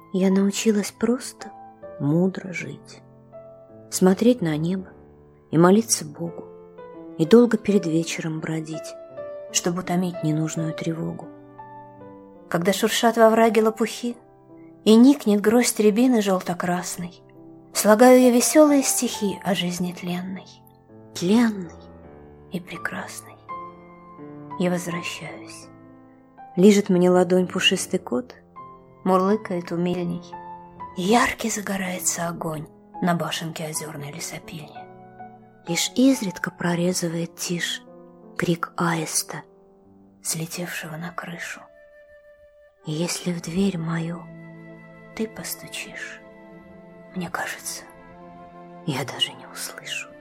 Я научилась просто мудро жить, смотреть на небо и молиться Богу, и долго перед вечером бродить, чтобы утомить ненужную тревогу. Когда шуршат во враге лопухи и никнет гроздь рябины желто-красной, слагаю я веселые стихи о жизни тленной, тленной и прекрасной. Я возвращаюсь. Лижет мне ладонь пушистый кот, мурлыкает умильней. Яркий загорается огонь на башенке озерной лесопильни. Лишь изредка прорезывает тишь крик аиста, слетевшего на крышу. И если в дверь мою ты постучишь, мне кажется, я даже не услышу.